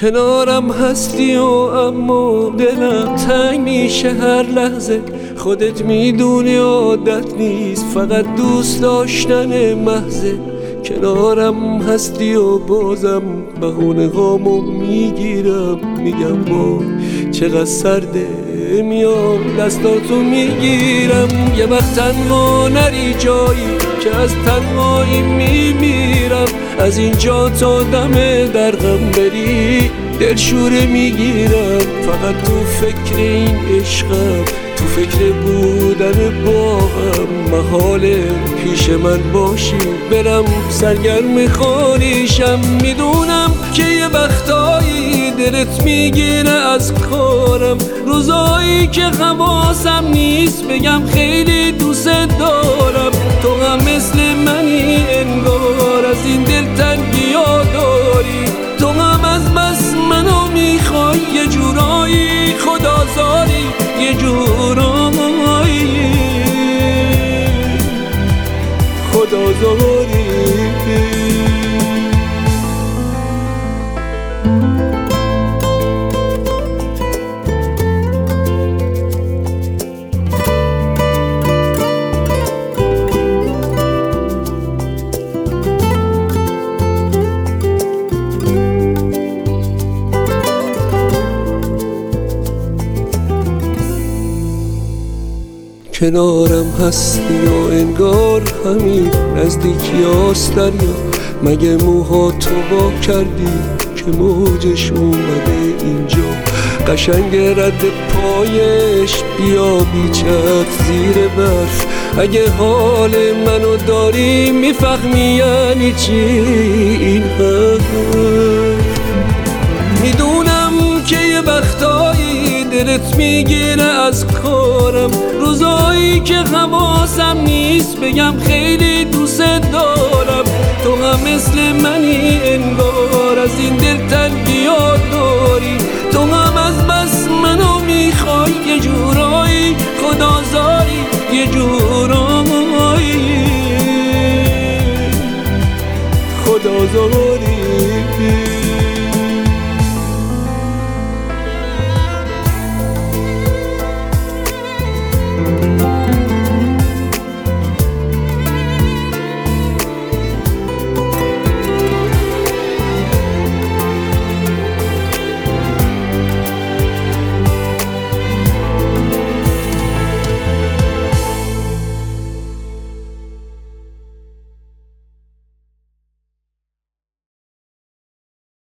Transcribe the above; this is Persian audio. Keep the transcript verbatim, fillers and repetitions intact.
کنارم هستی و اما دلم تنگ میشه هر لحظه. خودت میدونی عادت نیست، فقط دوست داشتن محضه. کنارم هستی و بازم بهونه هامو میگیرم، میگم با چقدر سرده، میام دستاتو میگیرم. یه وقت تنها نری جایی که از تنهایی میمیرم، از اینجا تا دم درغم بری دلشوره میگیرم. فقط تو فکر این عشقم، تو فکر بودن با هم، محاله پیش من باشی برم سرگرم خانیشم. میدونم که یه وقتایی دلت میگیره از کارم، روزایی که حواسم نیست بگم خیلی دوست دارم. تو هم مثل منی انگار، از این دلتنگی ها داری. تو هم از بس منو میخوای، یه جورایی خدازاری، یه جورایی خدازاری. کنارم هستی و انگار همین نزدیکی هاست دریا. مگه موها تو با کردی که موجش اومده اینجا؟ قشنگ رد پایش بیا بیچت زیر برف. اگه حال منو داری میفهمی یعنی چی این حرف. میدونم که یه وقتایی دلت میگیره از کارم، روزایی که حواسم نیست بگم خیلی دوست دارم. تو هم مثل منی انگار، از این دلتنگی ها داری. تو هم از بس منو میخوای، یه جورایی خدازاری، یه جورایی خدازاری.